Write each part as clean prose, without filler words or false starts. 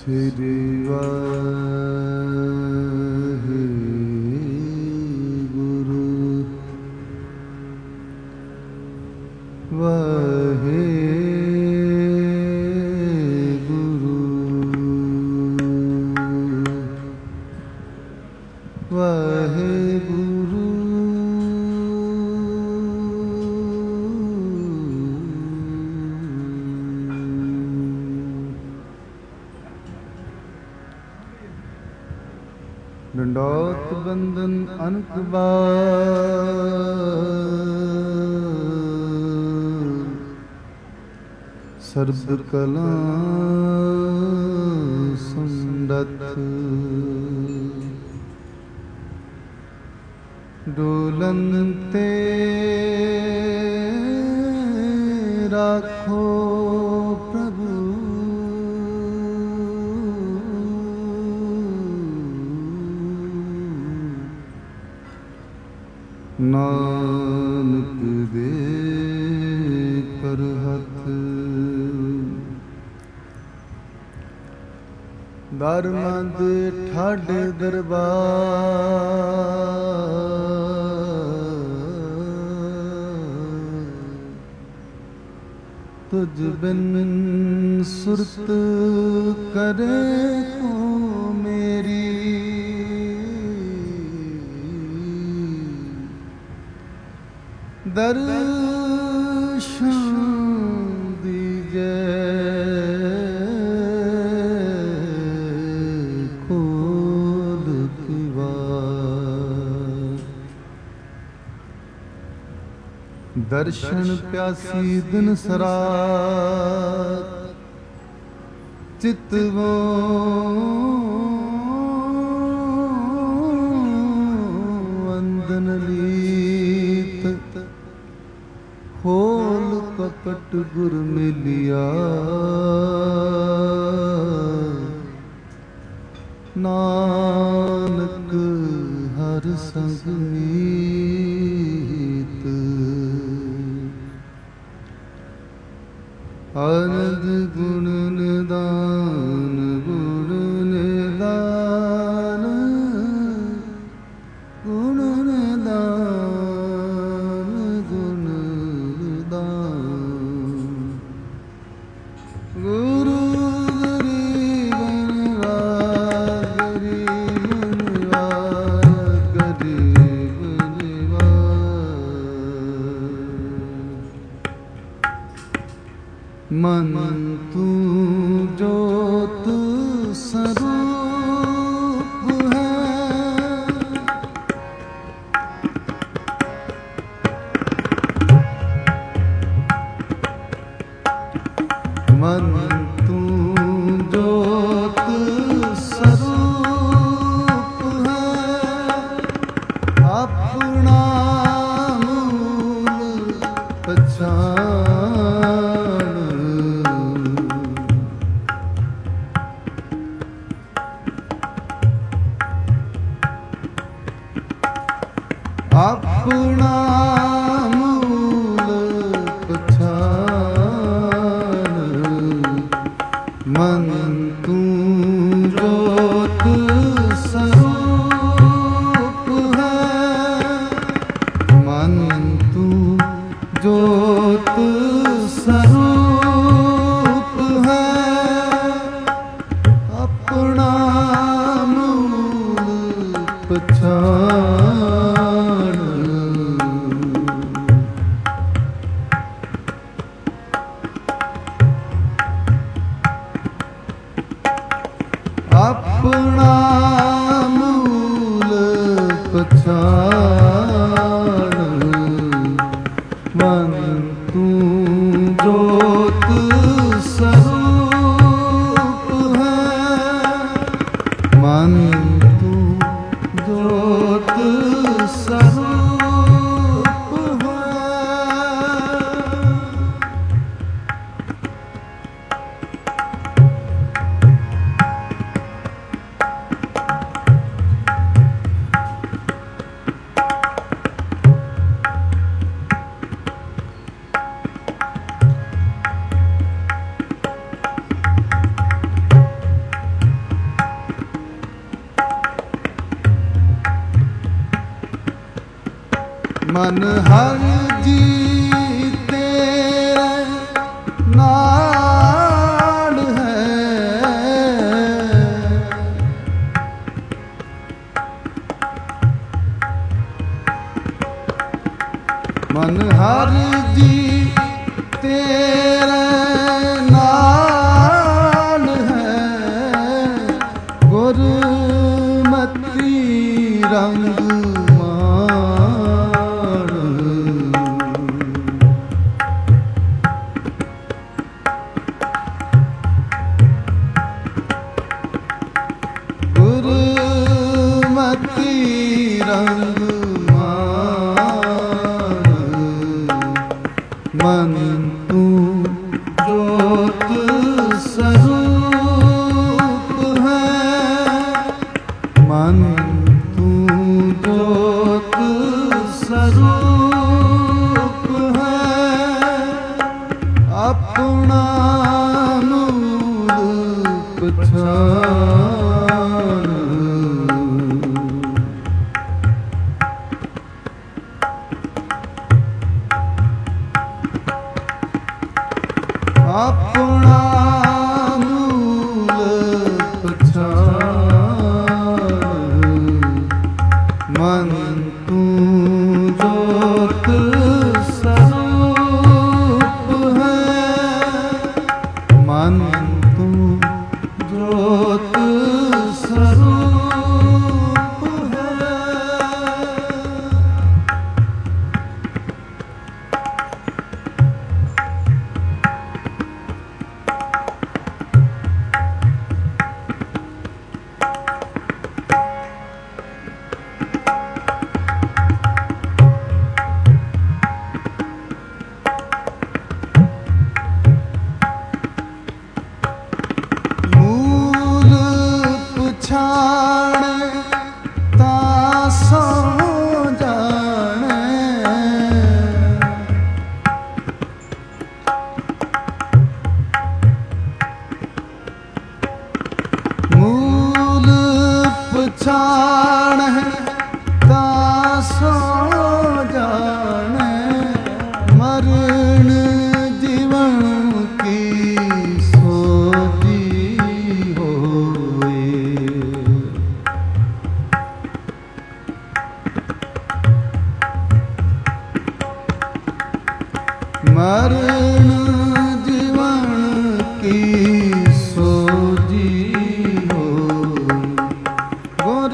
ਸ੍ਰੀ ਵਾਹਿਗੁਰੂ ਵਾਹਿਗੁਰੂ ਵਾਹਿਗੁਰੂ ਡੰਡੋਤ ਬੰਦਨ ਅਨਕ ਬਾਰ ਸਰਬ ਕਲਾ ਸੰਦਤ ਡੋਲਨ ਤੇ ਰਾਖੋ ਪ੍ਰਭੂ ਨਾਨਕ ਦੇ ਕਰ ਹੱਥ ਦਰਮੰਦ ਠਾਢ ਦਰਬਾਰ ਤੁਝ ਬਿਨ ਸੁਰਤ ਕਰੇ ਕੋ ਮੇਰੀ ਦਰਸ਼ਨ ਦੀਜੈ ਖੋਲ ਕੀ ਵਾਰ ਦਰਸ਼ਨ ਪਿਆਸੀ ਦਿਨ ਸਰਾਤ ਚਿਤਵੋ ਵੰਦਨ ਲੀਤ ਖੋਲ ਕਪਟ ਗੁਰ ਮਿਲਿਆ ਨਾਨਕ ਹਰ ਸੰਗ ਮੀਤ ਅਨੰਦ ਗੁਣ ਨਿਦਾਨ ਗੁਣ ਨਿਦਾਨ ਗੁਣ ਨਿਦਾਨ ਗੁਣ ਨਿਦਾਨ ਗੁਰੂ ਗਰੀਬ ਨਿਵਾਜ ਗਰੀਬ ਨਿਵਾਜ ਗਰੀਬ ਨਿਵਾਜ ਮਨ ਤੂੰ ਜੋਤ ਸਰੂਪ ਹੈ ਮਨ ਤੂੰ ਜੋਤ ਸਰੂਪ ਹੈ ਆਪਣਾ ਮੂਲ ਪਛਾਣ ਆਪਣਾ ਮੂਲ ਪਛਾਣ ਮਨ ਤੂੰ ਜੋਤ ਸਰੂਪ ਹੈ ਮਨ ਤੂੰ ਜੋਤ ਸਰੂਪ ਹੈ ਆਪਣਾ ਮੂਲ ਪਛਾਣ ਆਪਣਾ ਮੂਲ ਪਛਾਣ ਮਨ ਤੂੰ ਜੋਤ ਸਰੂਪ ਹੈ ਮਨ ਤੂੰ ਜੋਤ ਸਰੂਪ ਹੈ ਮਨ ਹਰ ਜੀ ਤੇਰੇ ਨਾਲ ਹੈ। ਮਨ ਹਰ ਜੀ ਤੇਰੇ ਨਾਲ ਹੈ। ਗੁਰਮਤਿ ਰੰਗ ਰੰਗ ਮਾਨ ਮਨ ਤੂੰ ਜੋਤ ਸਰੂਪ ਹੈ। ਮਨ ਤੂੰ ਜੋਤ ਸਰੂਪ ਹੈ। ਆਪਣਾ ਨੂਰ ਪਛਾਣ। ਆਪਣਾ ਮੂਲ ਪਛਾਣ। ਮਨ ਤੂੰ ਜੋਤ ਸਰੂਪ ਹੈ। ਮਨ ਤੂੰ ਜੋਤ ਸਰੂਪ ਹੈ। ਪਛਾਣ ਤਾਂ ਸੋ ਜਾਣੈ। ਮੂਲ ਪਛਾਣ ਤਾਂ ਸੋ ਜਾਣੈ। ਮਰਨ ਜੀਵਨ ਕੀ ਸੋਝੀ ਮਰਨ ਜੀਵਨ ਕੀ ਸੋਝੀ ਹੋਈ। ਗੁਰ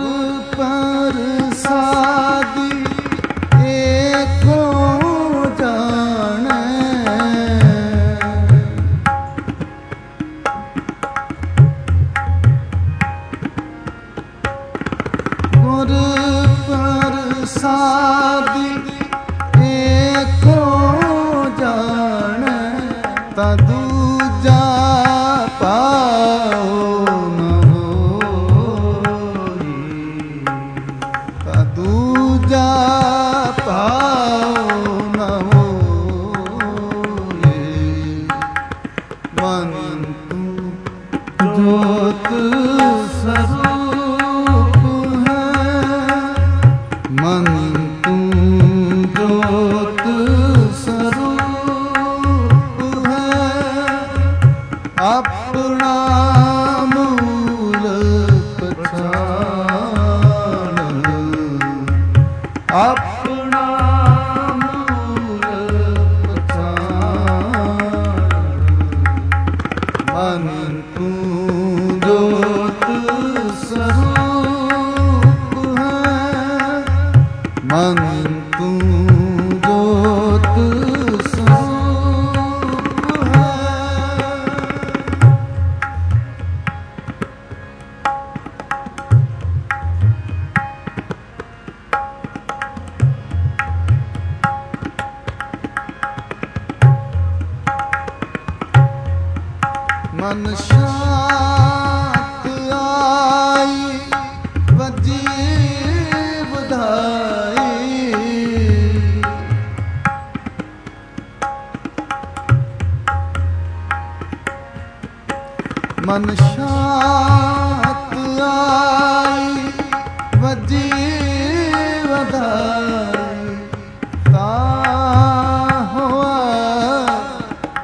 ਪ੍ਰਸਾਦਿ ਏਕੋ ਜਾਣੈ। ਗੁਰ ਪ੍ਰਸਾਦਿ ਏਕੋ ਜਾਣੈ। ਤਾਂ ਦੂਜਾ ਪਾਉ ਨ ਹੋਈ। ਤਾਂ ਦੂਜਾ ਪਾਉ ਨ ਹੋਈ। ਮਨ ਤੂੰ ਜੋਤ ਸਰੂਪ ਹੈ। ਮਨ ਤੂੰ ਜੋਤ ਸਰੂਪ ਹੈ। ਆਪਣਾ ਮੂਲ ਪਛਾਣ। ਆਪਣਾ ਮੂਲ ਪਛਾਣ। ਮਨ ਤੂੰ ਜੋਤ ਸਰੂਪ ਹੈ। ਮਨ ਤੂੰ ਜੋਤ ਸਰੂਪ ਹੈ। ਮਨ ਸ਼ਾਂਤ ਆਈ ਵੱਜੀ ਵਧਾਈ। ਮਨ ਸ਼ਾਂਤ ਆਈ ਵੱਜੀ ਵਧਾਈ।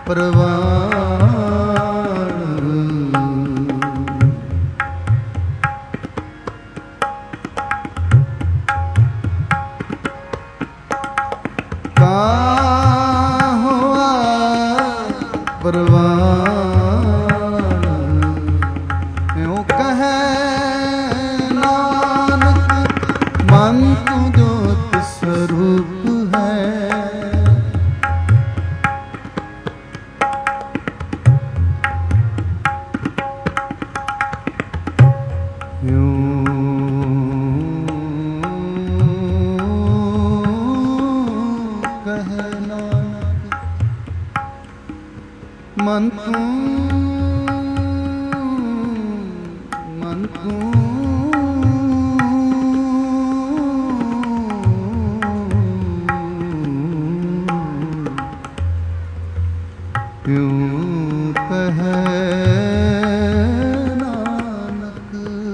ਮਨ ਤੂੰ ਮਨ ਤੂੰ ਕਿਉਂ ਕਹੈ ਨਾਨਕ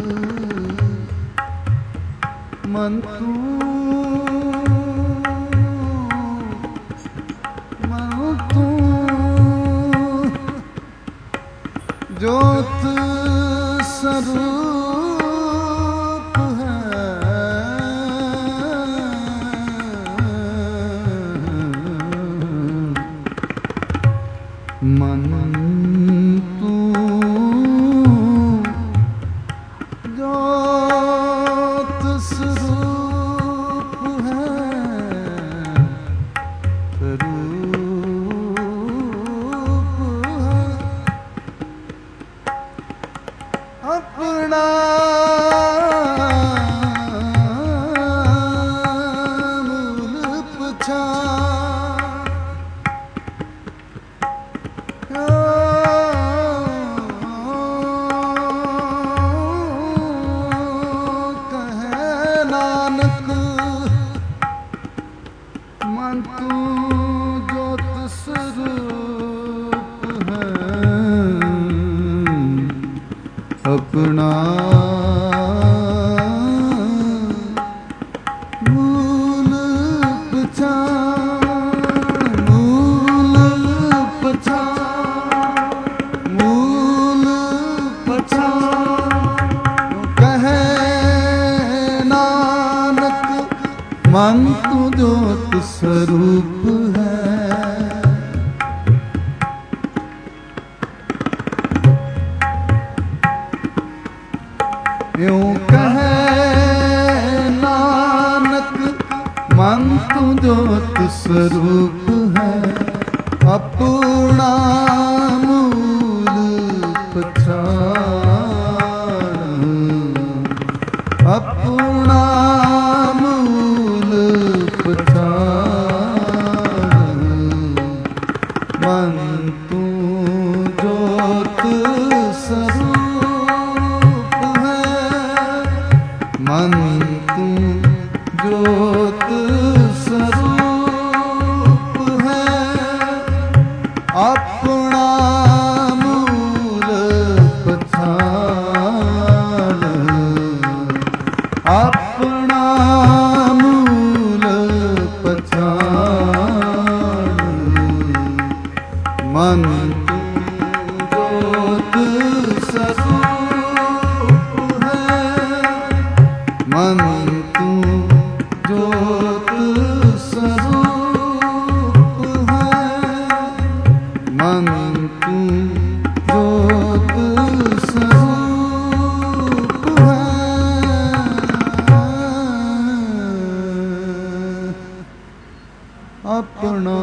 ਮਨ ਤੂੰ ਮਨ ਤੂੰ ਜੋਤ ਸਰੂਪ ਹੈ ਮਨ ਤੂੰ ਜੋਤ ਸਰੂਪ ਹੈ ਆਪਣਾ ਮੂਲ ਪਛਾਣ ਕਹੈ ਨਾਨਕ ਮਨ ਤੂੰ ਜੋਤ ਸਰੂਪ ਹੈ ਆਪਣਾ ਮੂਲ ਪਛਾਣ ਮੂਲ ਪਛਾਣ ਮੂਲ ਪਛਾਣ ਕਹੈ ਨਾਨਕ ਮਨ ਤੂੰ ਜੋਤ ਸਰੂਪ ਹੈ ਇਉਂ ਕਹੈ ਨਾਨਕ ਮਨ ਤੂੰ ਜੋਤ ਸਰੂਪ ਹੈ ਆਪਣਾ ਮੂਲ ਪਛਾਣ ਆਪਣਾ ਮੂਲ ਪਛਾਣ ਮਨ ਤੂੰ ਜੋਤ ਸਰੂਪ ਮਨ ਤੂੰ ਜੋਤ ਸਰੂਪ ਹੈ ਆਪਣਾ ਮੂਲ ਪਛਾਣ ਆਪਣਾ ਮੂਲ ਪਛਾਣ ਮਨ ਤੂੰ ਜੋਤ ਸਰੂਪ ਮਨ ਤੂੰ ਜੋਤ ਸਰੂਪ ਹੈ ਮਨ ਤੂੰ ਜੋਤ ਸਰੂਪ ਹੈ ਆਪਣਾ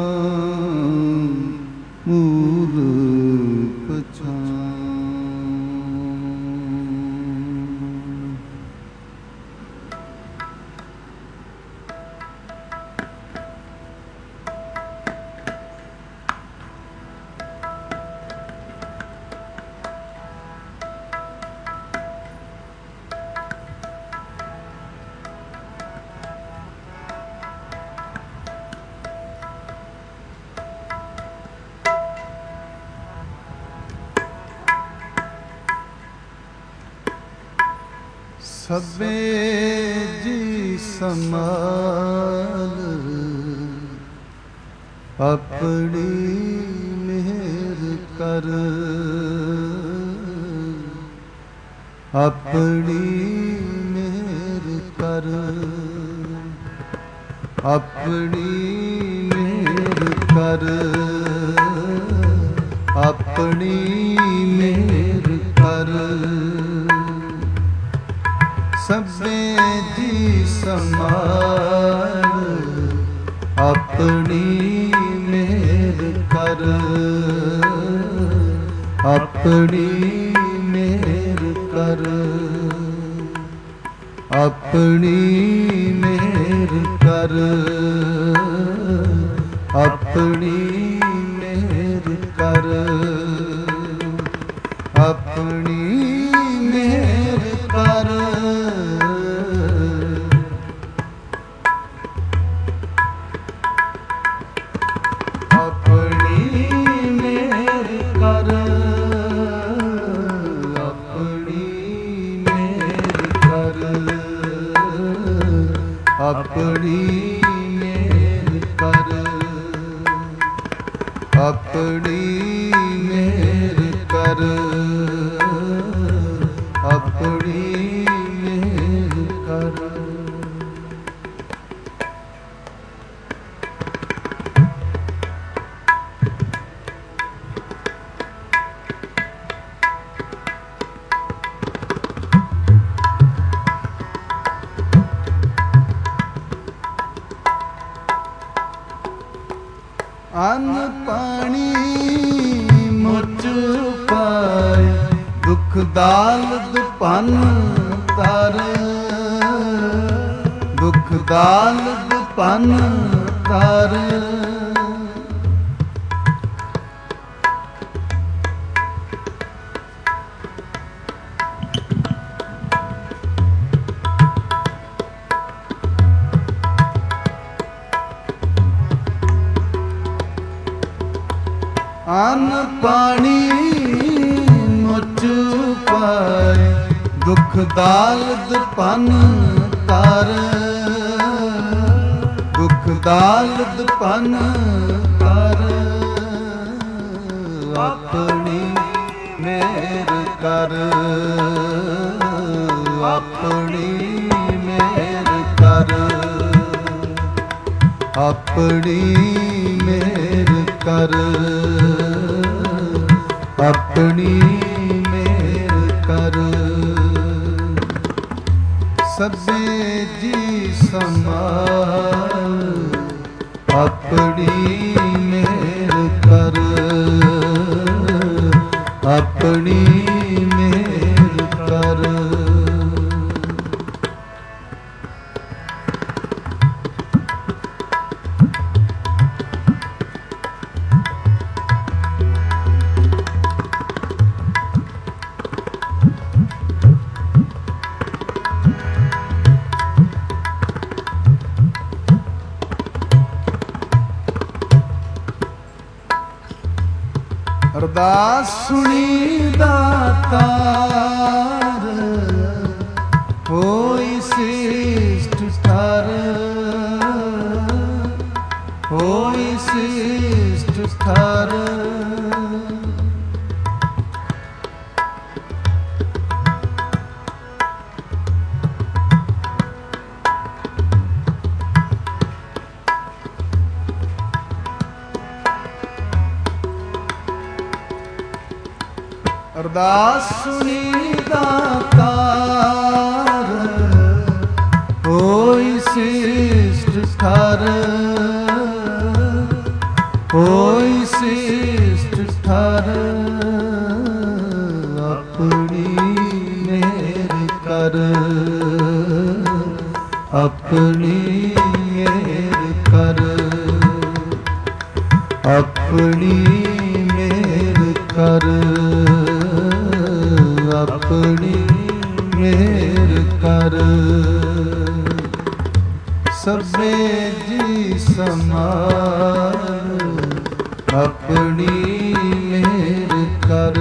ਮੂਲ ਪਛਾਣ ਸਭੇ ਜੀ ਸਮਾਲ ਆਪਣੀ ਕਰ ਆਪਣੀ ਮਿਹਰ ਕਰ ਆਪਣੀ ਮਿਹਰ ਕਰ ਆਪਣੀ ਮਿਹਰ ਕਰ ਸਭੇ ਜੀ ਸਮਾਨ ਆਪਣੀ ਮਿਹਰ ਕਰ ਆਪਣੀ ਮਿਹਰ ਕਰ ਆਪਣੀ ਮਿਹਰ ਕਰ ਆਪਣੀ ਮਿਹਰ ਕਰ ਆਪਣੀ ਮਿਹਰ ਕਰ ਆਪਣੀ ਮਿਹਰ ਕਰ ਆਪਣੀ ਮਿਹਰ ਕਰ ਆਪਣੀ ਮਿਹਰ ਕਰ ਅੰਨ ਪਾਣੀ ਮੁਝ ਪਾਏ ਦੁਖ ਦਾਲਦ ਪੰਨ ਤਰ ਦੁਖ ਦਾਲਦ ਪੰਨ ਤਰ ਅੰਨ ਪਾਣੀ ਮੁਝ ਪਾਏ ਦੁਖ ਦਾਲਦ ਪੰਨ ਤਰ ਦੁਖ ਦਾਲਦ ਪੰਨ ਤਰ ਆਪਣੀ ਮਿਹਰ ਕਰ ਆਪਣੀ ਮਿਹਰ ਕਰ ਆਪਣੀ ਮਿਹਰ ਕਰ ਆਪਣੀ ਮਿਹਰ ਕਰ ਸਭੇ ਜੀ ਸਮਾਨ ਆਪਣੀ ਮਿਹਰ ਕਰ ਆਪਣੀ ਮਿਹਰ ਕਰ ਅਰਦਾਸ ਸੁਣੀ ਦਾਤਾਰ ਹੋਈ ਸਿਸ਼ਟ ਠਰ ਹੋਈ ਸਿਸ਼ਟ ਠਰ ਅਰਦਾਸ ਸੁਣੀ ਦਾਤਾਰ ਹੋਈ ਸਿਸ਼ਟ ਠਰ ਹੋਈ ਸਿਸ਼ਟ ਠਰ ਆਪਣੀ ਮਿਹਰ ਕਰ ਆਪਣੀ ਮਿਹਰ ਕਰ ਆਪਣੀ ਮਿਹਰ ਕਰ ਆਪਣੀ ਮਿਹਰ ਕਰ ਸਭੇ ਜੀ ਸਮਾਨ ਆਪਣੀ ਮਿਹਰ ਕਰ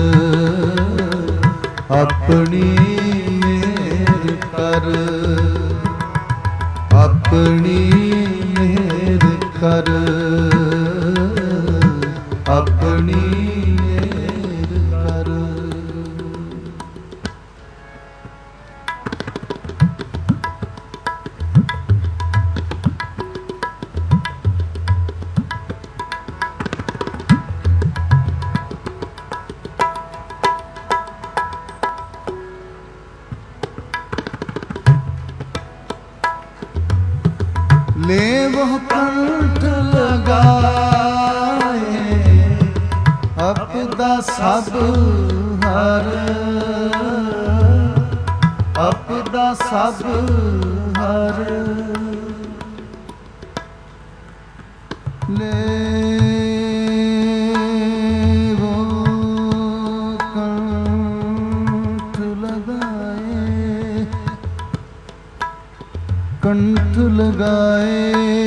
ਆਪਣੀ ਮਿਹਰ ਕਰ ਆਪਣੀ ਮਿਹਰ ਕਰ ਆਪਣੀ ਆਪਦਾ ਸਭ ਹਰ, ਆਪਦਾ ਸਭ ਹਰ। ਲੇਵੋ ਕੰਠ ਲਗਾਏ, ਕੰਠ ਲਗਾਏ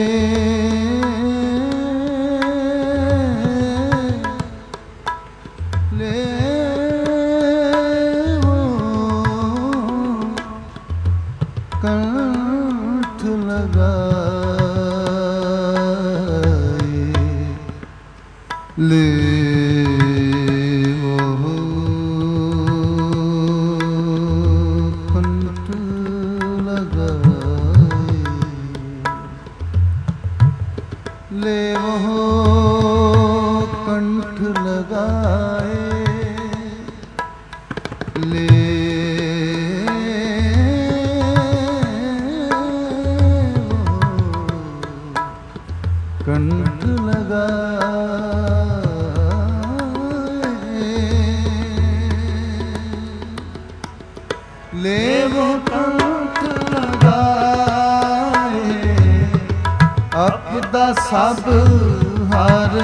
ਲੇਵੋ ਕੰਠ ਲਗਾਏ ਲੇਵੋ ਕੰਠ ਲਗਾਏ ਲੇਵੋ ਕੰਠ ਲਗਾਏ ਕੰਠ ਲਗਾਏ ਲੇਵੋ ਕੰਠ ਲਗਾਏ ਆਪਦਾ ਸਭ ਹਰ,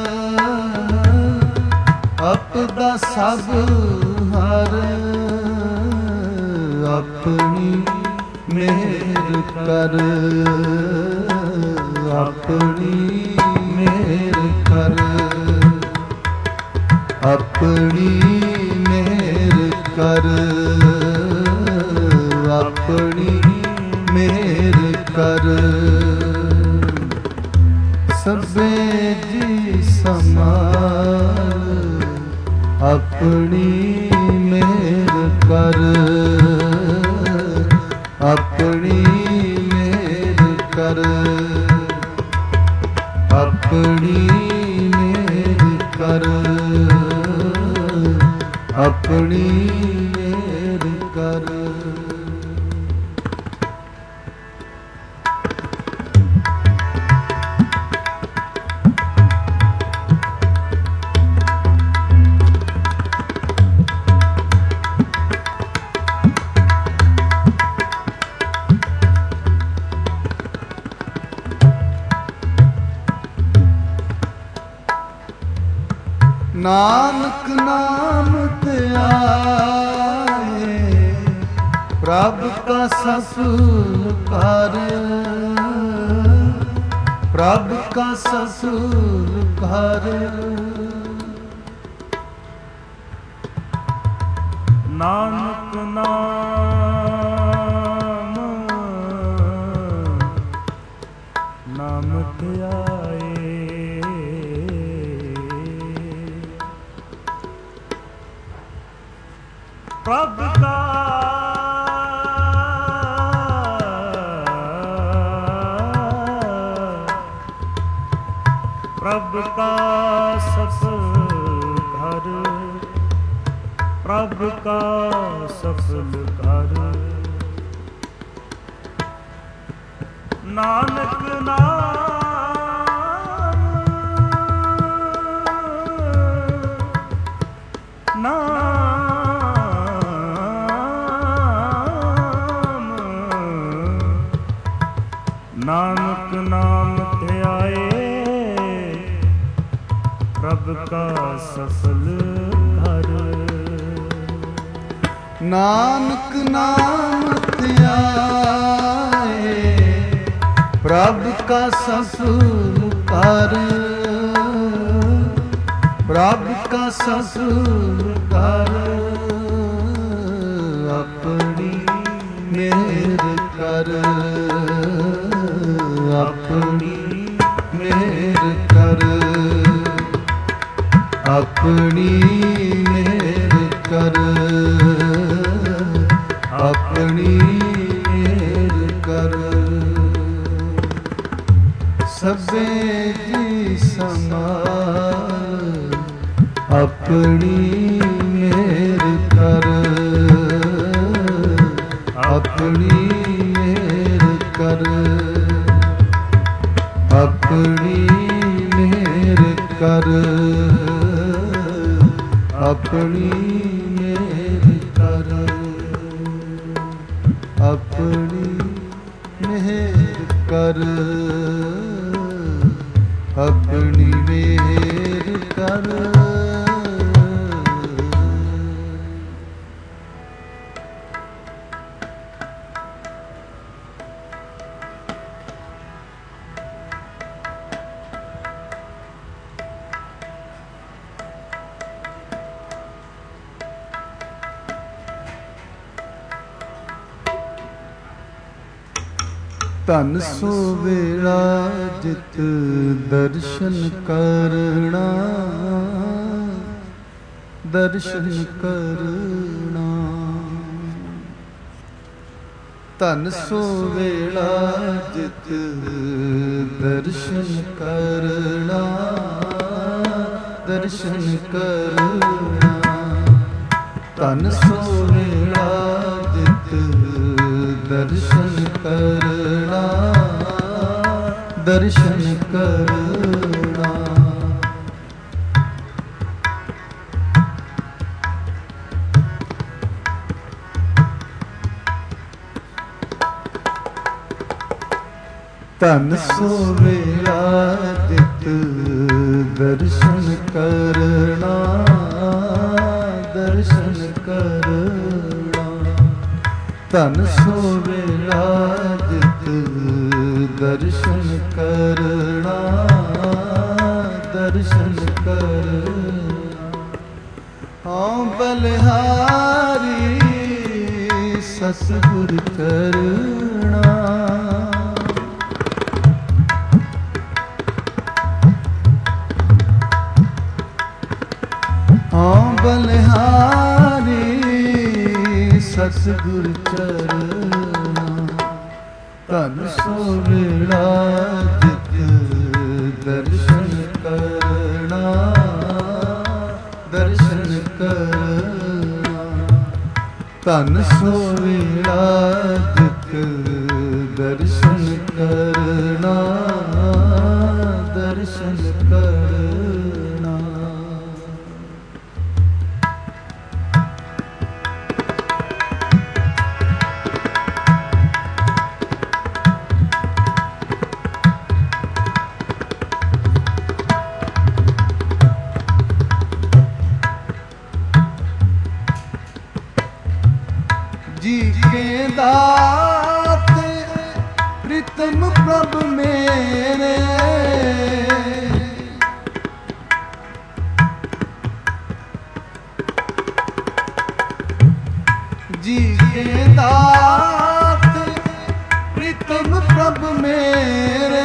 ਆਪਦਾ ਸਭ ਹਰ। ਆਪਣੀ ਮਿਹਰ ਕਰ, ਆਪਣੀ ਮਿਹਰ ਕਰ, ਆਪਣੀ ਮਿਹਰ ਕਰ, ਆਪਣੀ ਮਿਹਰ ਕਰ। ਸਭੇ ਜੀ ਸਮਾਲ ਆਪਣੀ ਮਿਹਰ ਕਰ, ਆਪਣੀ ਮਿਹਰ ਕਰ, ਆਪਣੀ ਮਿਹਰ ਕਰ, ਆਪਣੀ ਮਿਹਰ ਕਰ। ਨਾਨਕ ਨਾਮ ਧਿਆਏ ਪ੍ਰਭ ਕਾ ਸਸੁਰ ਕਰ, ਪ੍ਰਭ ਕਾ ਸਸੁਰ ਕਰ। ਨਾਨਕ ਨਾਮ ਨਾਮ ਧਿਆਏ ਪ੍ਰਭ ਕਾ ਪ੍ਰਭ ਕਾ ਸਫਲ ਘਰ, ਪ੍ਰਭ ਕਾ ਸਫਲ ਘਰ। ਨਾਨਕ ਨਾਮ ਨਾਨਕ ਨਾਮ ਧਿਆਏ ਪ੍ਰਭ ਕਾ ਸਫਲ ਘਰ। ਨਾਨਕ ਨਾਮ ਧਿਆਏ ਪ੍ਰਭ ਕਾ ਸਸੁਰ ਕਰ, ਪ੍ਰਭ ਕਾ ਸਸੁਰ ਕਰ। ਆਪਣੀ ਮਿਹਰ ਕਰ, ਆਪਣੀ ਮਿਹਰ ਕਰ, ਆਪਣੀ ਮਿਹਰ ਕਰ, ਆਪਣੀ ਮਿਹਰ ਕਰ। ਸਭੇ ਜੀ ਸਮਾਲ ਆਪਣੀ ਮਿਹਰ ਕਰ, ਆਪਣੀ ਮਿਹਰ ਕਰ, ਆਪਣੀ ਮਿਹਰ ਕਰ, ਆਪਣੀ ਮਿਹਰ ਕਰ, ਆਪਣੀ ਮਿਹਰ ਕਰ, ਆਪਣੀ ਮਿਹਰ ਕਰ। ਧਨ ਸੋ ਵੇਲਾ ਜਿਤ ਦਰਸ਼ਨ ਕਰਣਾ, ਦਰਸ਼ਨ ਕਰਣਾ। ਧਨ ਸੋ ਵੇਲਾ ਜਿਤ ਦਰਸ਼ਨ ਕਰਣਾ, ਦਰਸ਼ਨ ਕਰਣਾ। ਧਨ ਸੋ ਵੇਲਾ ਜਿਤ ਦਰਸ਼ਨ ਕਰਣਾ, ਦਰਸ਼ਨ ਕਰਣਾ। ਧਨ ਸੋ ਵੇਲਾ ਜਿਤ ਦਰਸ਼ਨ ਕਰਣਾ, ਦਰਸ਼ਨ ਕਰਣਾ। ਧਨ ਸੋ ਵੇਲਾ ਜਿਤ ਦਰਸ਼ਨ ਕਰਣਾ, ਦਰਸ਼ਨ ਕਰਣਾ। ਹਾਂ ਬਲਿਹਾਰੀ ਸਤਿਗੁਰ ਕਰਣਾ, ਹਾਂ ਬਲਿਹਾਰੀ ਸਤਿਗੁਰ ਚਰਣਾ। ਧਨ ਸੋ ਵੇਲਾ ਜਿਤ ਦਰਸ਼ਨ ਕਰਣਾ, ਦਰਸ਼ਨ ਕਰਣਾ। ਧਨ ਸੋ ਵੇਲਾ ਜਿਤ ਦਰਸ਼ਨ ਕਰਣਾ, ਦਰਸ਼ਨ ਕਰਣਾ। ਜੀ ਕੇ ਦਾਤ ਪ੍ਰੀਤਮ ਪ੍ਰਭ ਮੇਰੇ, ਜੀ ਕੇ ਦਾਤ ਪ੍ਰੀਤਮ ਪ੍ਰਭ ਮੇਰੇ।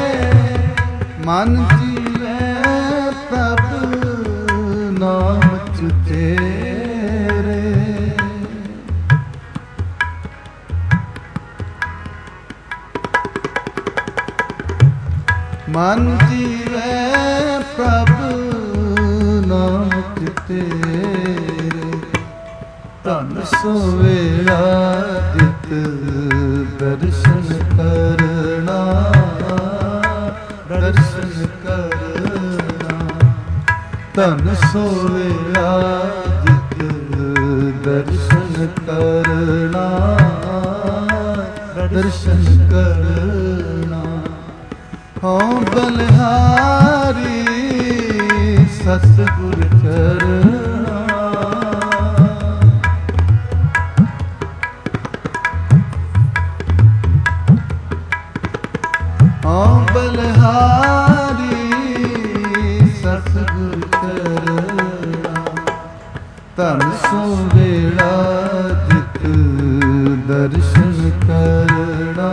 ਮਨ ਜੀਵੇ ਪ੍ਰਭ ਨਾਮ ਤੇਰੇ, ਮਨ ਜੀਵੇ ਪ੍ਰਭ ਨਾਮ ਤੇਰੇ। ਧਨ ਸੋ ਵੇਲਾ ਜਿਤ ਦਰਸ਼ਨ ਕਰਣਾ, ਦਰਸ਼ਨ ਕਰਣਾ। ਧਨ ਸੋ ਵੇਲਾ ਜਿਤ ਦਰਸ਼ਨ ਕਰਣਾ, ਦਰਸ਼ਨ ਕਰਣਾ। ਹਾਂ ਬਲਿਹਾਰੀ ਸਤਿਗੁਰ ਚਰਣਾ, ਹਾਂ ਬਲਿਹਾਰੀ ਸਤਿਗੁਰ ਚਰਣਾ। ਧਨ ਸੋ ਵੇਲਾ ਜਿਤ ਦਰਸ਼ਨ ਕਰਣਾ,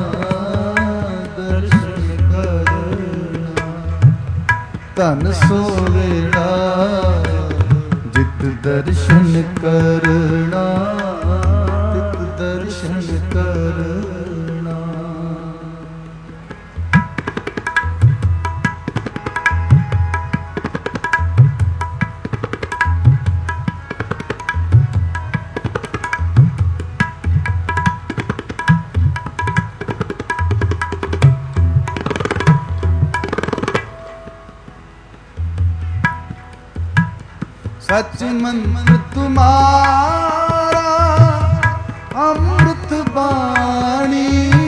ਦਰਸ਼ਨ ਕਰਣਾ। ਧਨ ਸੋ ਵੇਲਾ ਜਿਤ ਦਰਸ਼ਨ ਕਰਣਾ, ਤਿਤ ਦਰਸ਼ਨ ਕਰਨਾ। सच मंत्र तुम्हारा अमृत बाणी,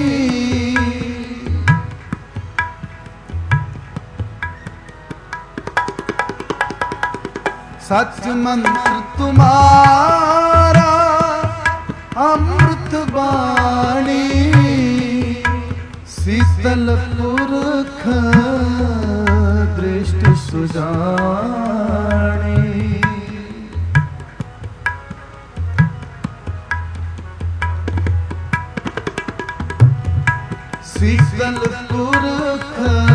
सच मंत्र तुम्हारा अमृत बाणी, शीतल पुरख दृष्टि सुजानी। शीतल पुरख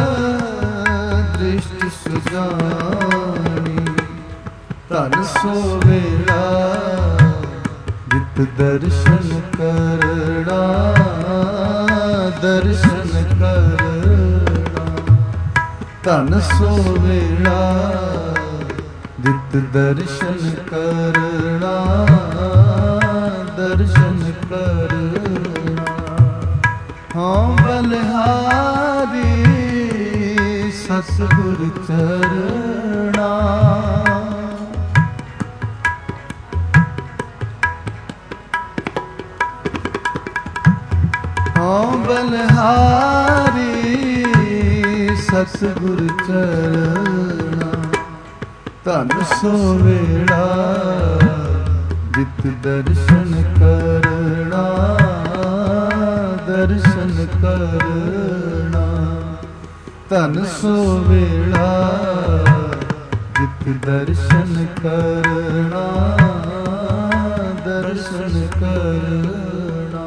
दृष्टि सुजानी, धन सो वेला जित दर्शन करना, दर्शन करना। धन सो वेला जित दर्शन करना, दर्शन करना। हाँ बलिहारी सतगुर चरणा, हाँ बलिहारी सतगुर चरणा। धन सो वेला जित दर्शन करना, दर्शन करना। धन सो वेला जित दर्शन करना, दर्शन करना।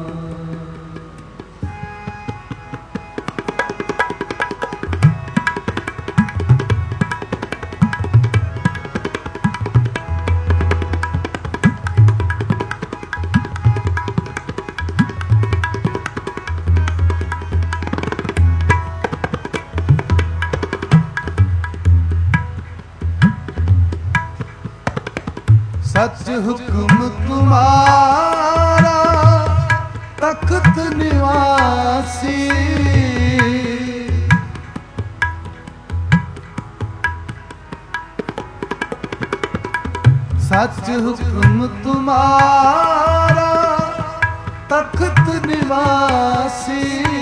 सच हुक्म तुम्हारा तख्त निवासी, सच हुक्म तुम्हारा तख्त निवासी।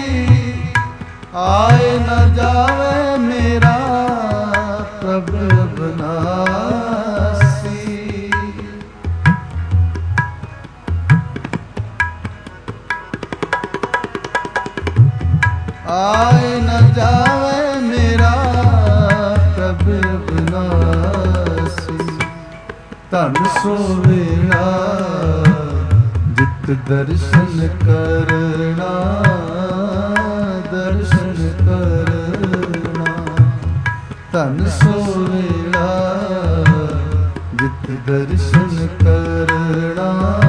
आए न जावे मेरा प्रभु अविनाशी, आए न जावे मेरा प्रभु अविनाशी। धन सो वेला जित दर्शन करना, दर्शन करना। धन सो वेला जित दर्शन करना,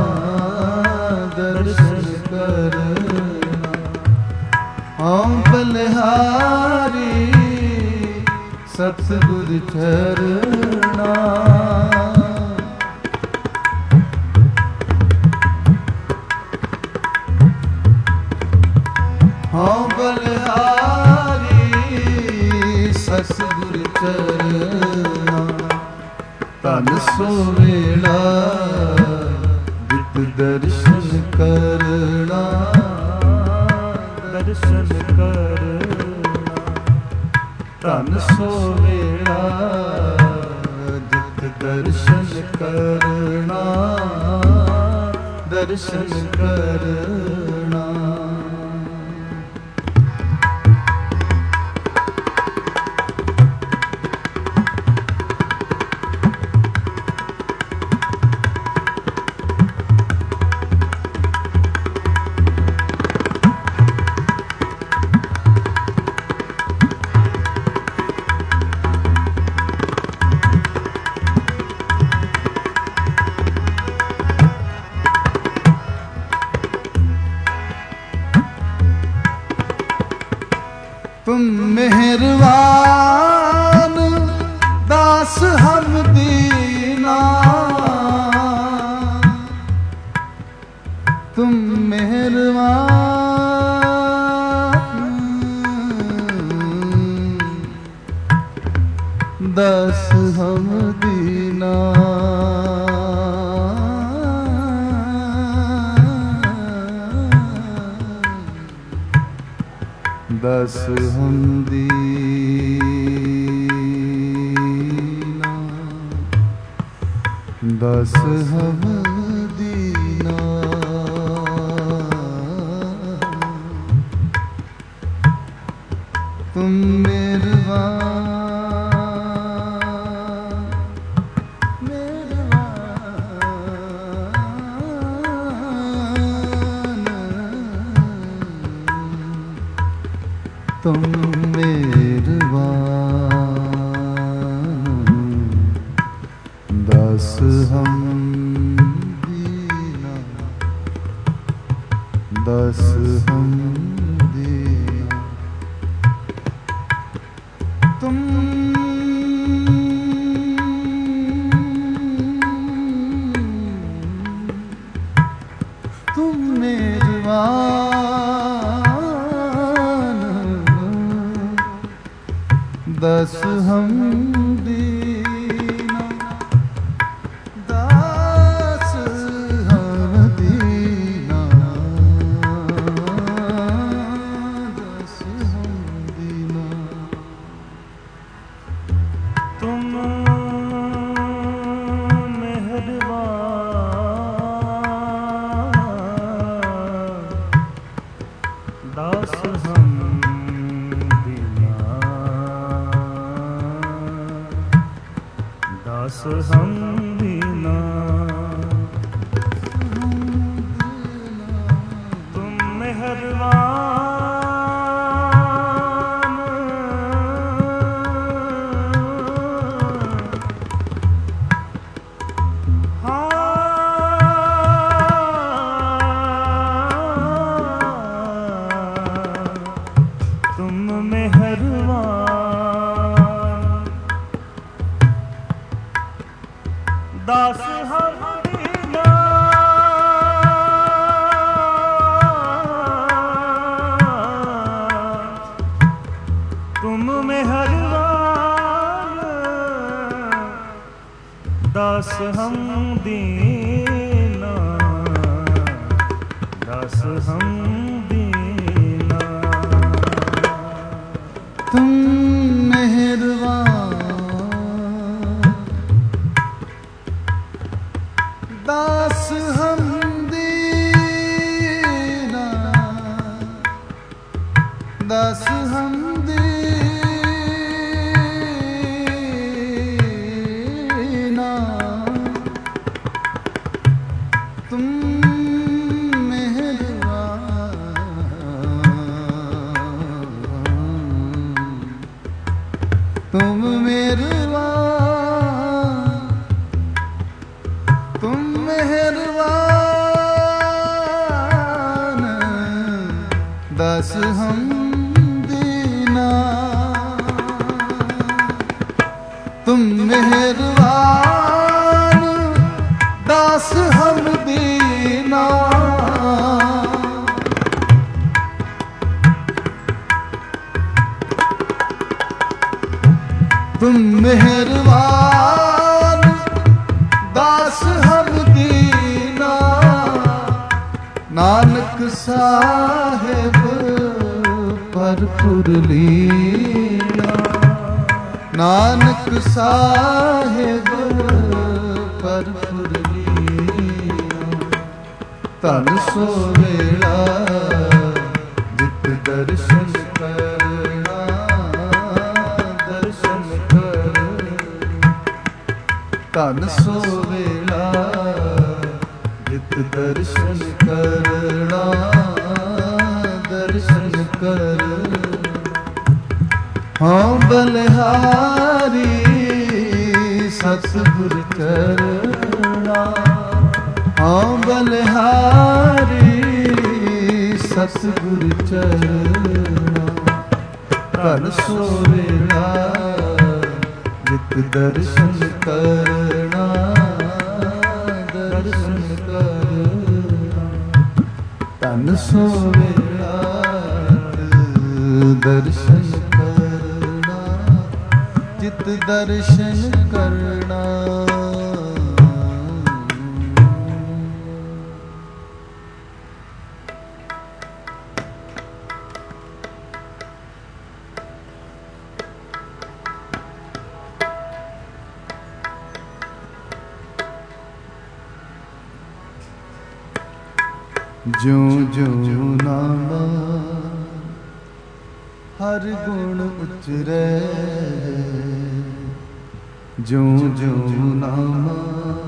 दर्शन करना। हाँ बलिहारी सतगुर चरणा, हाँ बलिहारी सतगुर चरणा। धन सो वेला जित दर्शन करना, दर्शन करना। धन सो वेला जित दर्शन करना, दर्शन करना। दस हम दीना, दस हम दीना। तुम मेहरबान, मेहरबान, तुम मेहरबान, दस हम दीना, दस हम दीना। तुम मेहरबान, दस हम दीना, दस हम दीना, दस हम दीना। तुम मेहरबान, दास हम दीना, दास हम दीना। तुम मेहरबान, तुम मेहरबान, दास हम दीना, तुम मेहरबान, दास हम दीना, दास हम दीना। तुम मेहरबान, दास हम दीना, दास हम दीना। तुम तुम मेहरबान, तुम मेहरबान, दस हम दीना। तुम मेहरबान, दास हम दीना। तुम मेहरबान, दास हम दीना। नानक साहेब भरपुर लीला, नानक साहेब भरपुर लीला। तन सो वेला जित दर्शन करना, दर्शन कर। तन सो वेला जित दर्शन करना, दर्शन कर। हाँ बलिहारी सतगुर चरना, हाँ बलिहारी सतगुर चरना। तन सो वेला जित दर्शन करना, दर्शन करना। तन सो वेला दर्शन करना, जित दर्शन करना। ज्यों ज्यों नामा हर गुण उचरे, ज्यों ज्यों नामा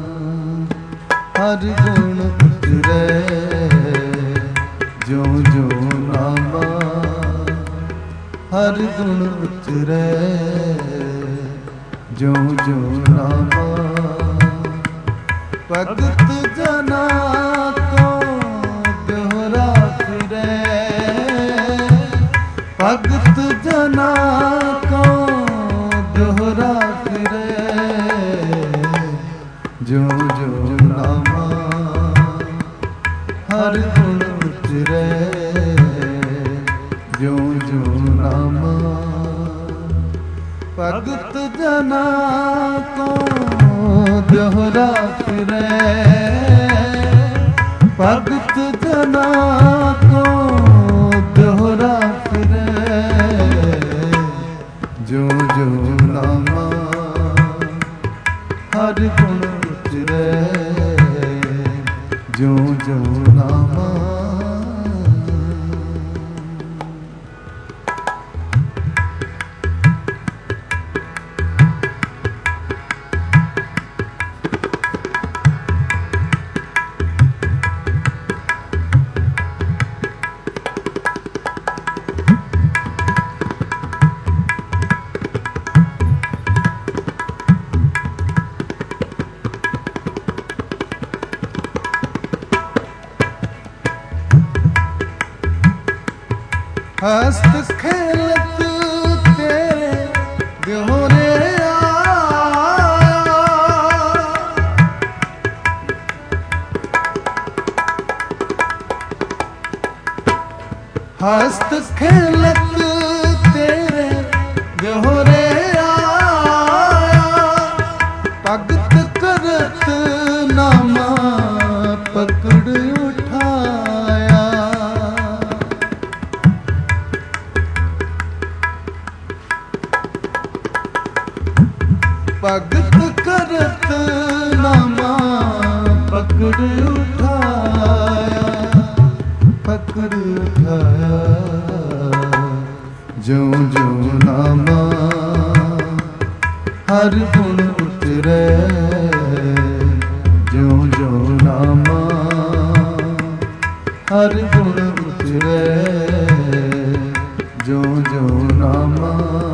हर गुण उचरे, ज्यों ज्यों नामा हर गुण उचरे, ज्यों ज्यों नामा भगत जना को दोहरा फिरे, भगत जना को दोहरा फिरे, ज्यों ज्यों नामा हर गुण उचरे, ज्यों ज्यों नामा भगत जना को दोहरा फिरे, भगत जना को दोहरा फिरे, ज्यों ज्यों नामा हर गुण उचरे, ज्यों ज्यों नामा। हस्त खेलत तेरे दोहरे आया, हस्त खेलत तेरे दोहरे आया, भगत करत नामा पकड़ उठाया, भगत करत नामा पकड़ उठाया, पकड़ उठाया, ज्यों ज्यों नामा हर गुण उतरे, ज्यों ज्यों नामा हर गुण उतरे, ज्यों ज्यों नामा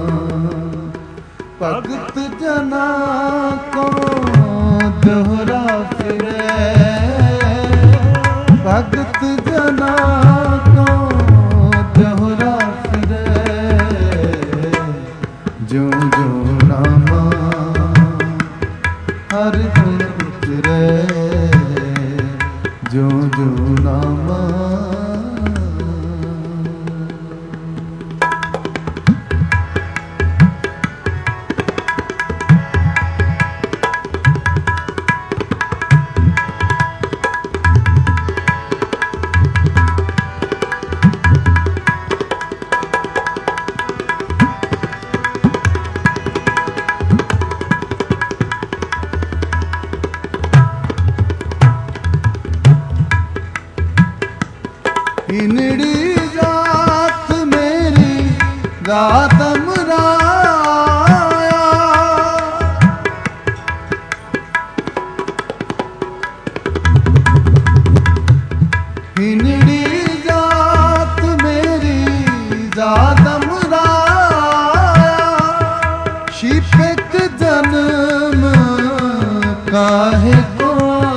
भगत जना को दोहरा फिरे, भगत जना को दोहरा फिरे, ज्यों ज्यों नामा हर गुण उतरे, ज्यों ज्यों नामा। हिनड़ी जात मेरी गात अमराया, हिनड़ी जात मेरी जात अमराया, शिपक जन्म काहे को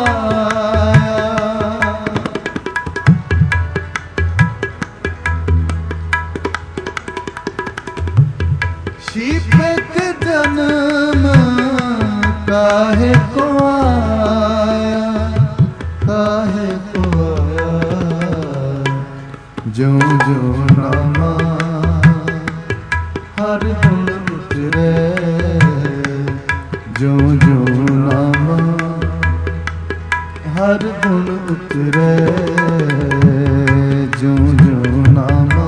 शिपक जन्म काहे को आया, काहे को आया, ज्यों ज्यों नामा हर गुण उतरे, ज्यों ज्यों नामा हर गुण उतरे, ज्यों ज्यों नामा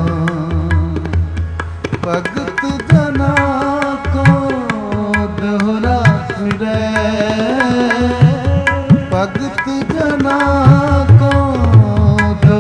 भगत जना को दोहरा फिरे, भगत जना को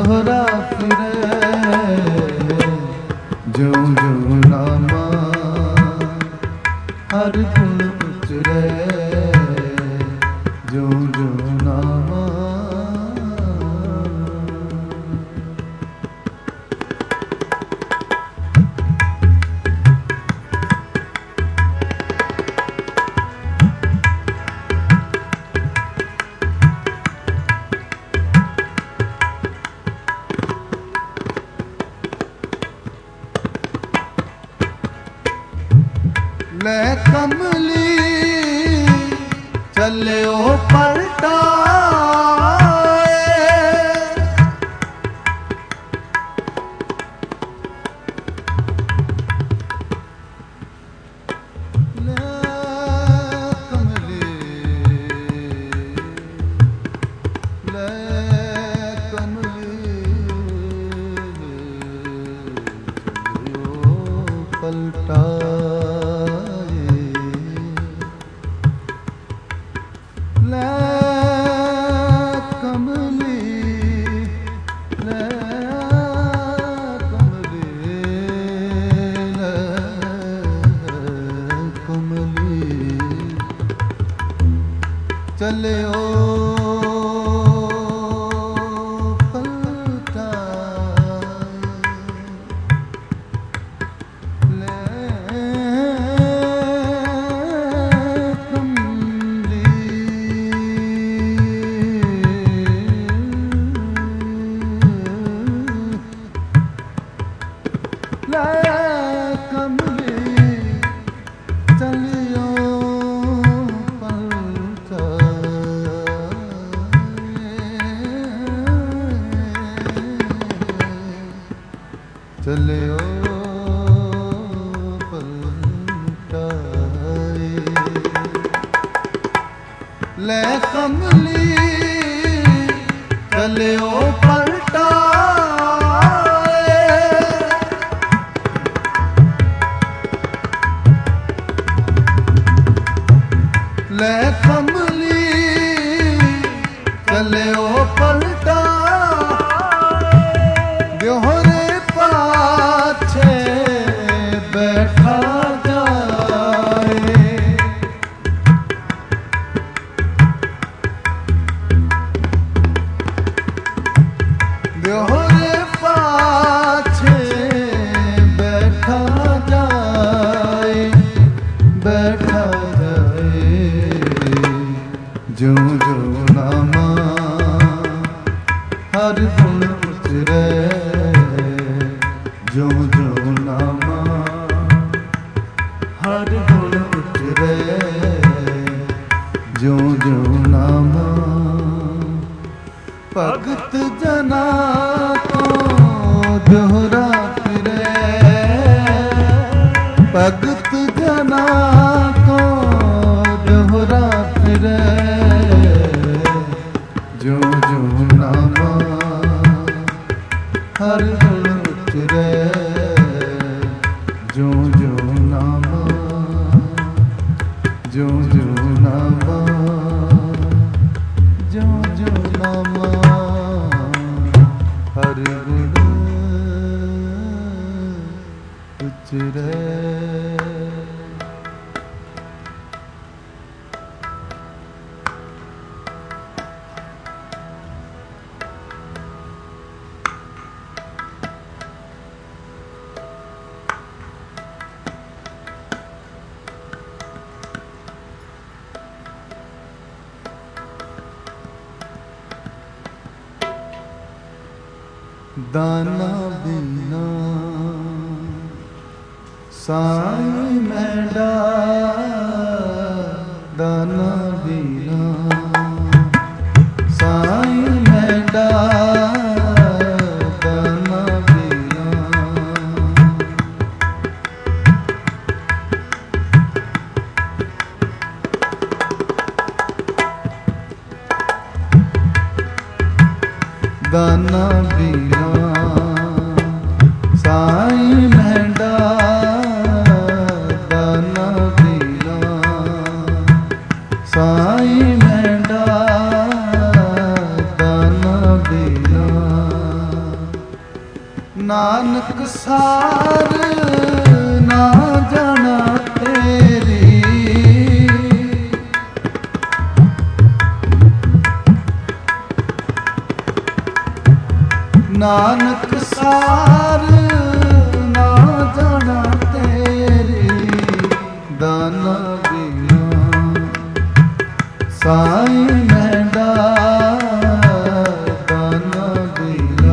दाना बिना साईं मैडा दाना बिना साईं मैडा दाना बिना दाना बिना साईं मैडा दाना बिना साईं मैडा दाना बिना नानक सार ना जाना तेरी नानक सार ना जाना तेरी दाना बिना साईं मैडा दाना बिना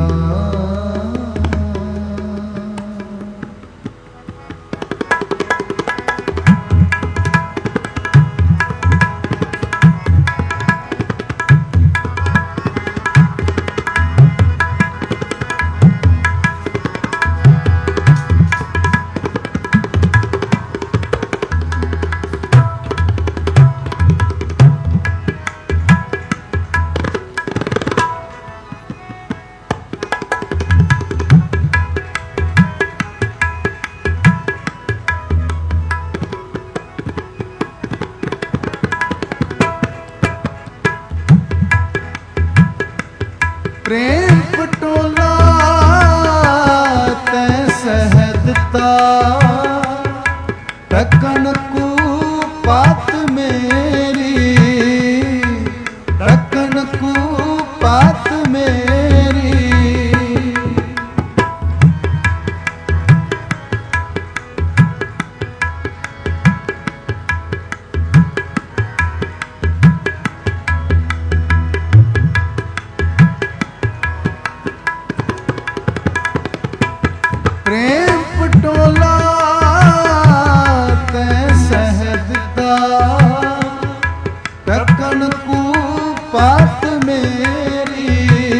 पात मेरी,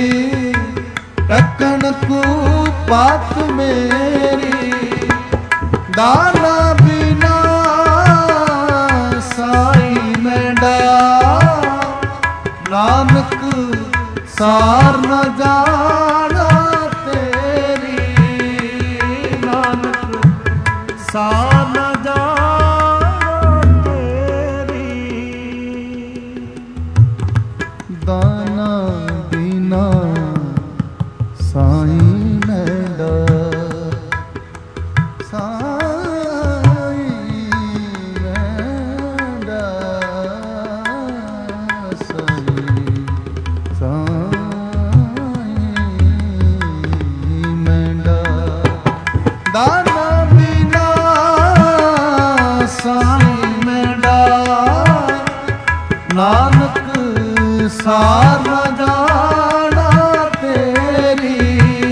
टकन को पात मेरी, दाना बिना साई मैंडा, नानक सार न जाना तेरी, नानक सार न जाना तेरी। दाना बिना साई मैंडा, साई मैंडा, साई मैंडा, दाना बिना साई मैंडा, नानक सार न जाना तेरी,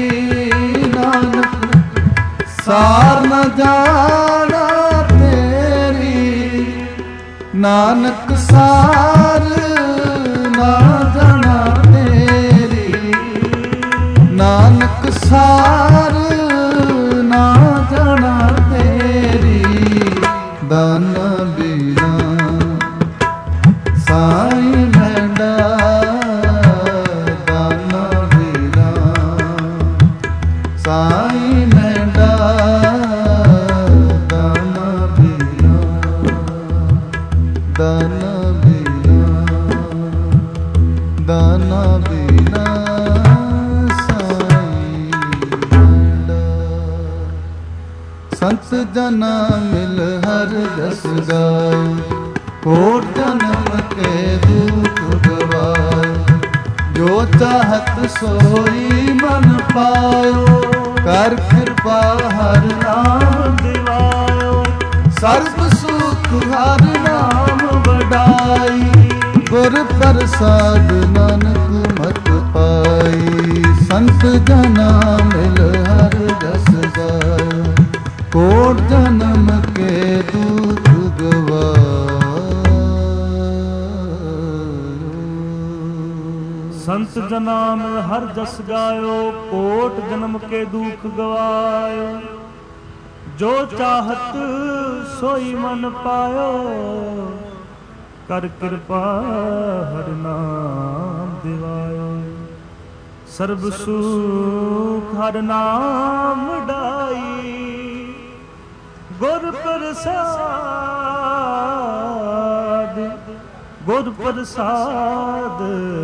नानक सार न जाना तेरी, नानक सार न जाना तेरी, नानक सार न जाना तेरी, दाना बिना साई मैंडा, दाना बिना साई मैंडा, दाना बिना, दाना बिना, दाना बिना साई मैंडा। संत जना मिल हर जस गाए, कोट जन्म के दुख गवाए, जो चाहत सोई मन पायो, कर कृपा हर नाम दिवायो, सर्व सुख हर नाम बढ़ाई, गुर प्रसाद नानक मत पाई। संत जना मिल हर जस गाए, कोट जन्म के दुख गवाए। संत जना मिल हर जस गायो, कोट जन्म के दुख गवायो, जो चाहत सोई मन पायो, कर कृपा हर नाम दिवायो, सर्ब सुख हर नाम डाई, गुर प्रसाद, गुर प्रसाद,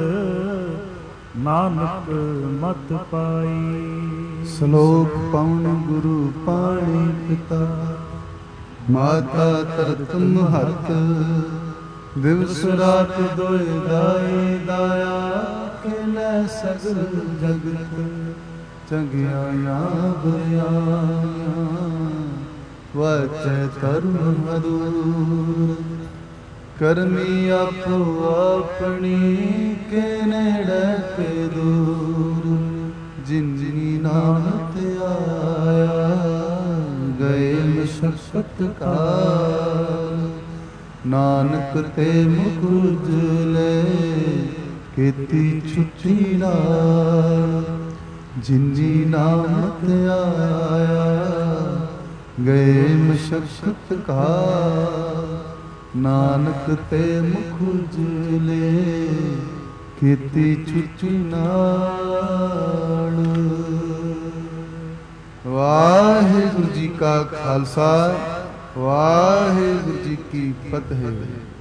नानक मत पाई। ਸ਼ਲੋਕ ਪਉਣ ਗੁਰੂ ਪਾਣੀ ਪਿਤਾ, ਮਾਤਾ ਤਰਤ ਮਹਤ, ਦਿਵਸ ਰਾਤ ਦੋਇ ਦਾਈ ਦਾਇਆ, ਖੇਲੇ ਸਗਲ ਜਗਤ, ਚੰਗਿਆਈਆਂ ਬੁਰਿਆਈਆਂ, ਵਚੈ ਤਰੁਣ ਮਧੁਰ, ਕਰਮੀ ਆਪੋ ਆਪਣੀ, ਕੇ ਨੇੜੇ ਕੇ ਦੂਰ, ਜਿਨ ਜਿਨੀ ਨਾਮ ਤੇ ਆਇਆ, ਗਏ ਮਸ਼ਕਤ ਕਾਲ, ਨਾਨਕ ਤੇ ਮੁਖ ਉਜਲੇ, ਕੀਤੀ ਛੁੱਟੀ ਨਾਲ, ਜਿਨ ਜੀ ਨਾਮ ਤੇ ਆਇਆ, ਗਏ ਮਸ਼ਕਤ ਕਾਲ, ਨਾਨਕ ਤੇ ਮੁਖ ਉਜਲੇ, ਕੀਤੀ ਛੁੱਟੀ ਨਾਲ। ਵਾਹਿਗੁਰੂ ਜੀ ਕਾ ਖਾਲਸਾ, ਵਾਹਿਗੁਰੂ ਜੀ ਕੀ ਫਤਿਹ।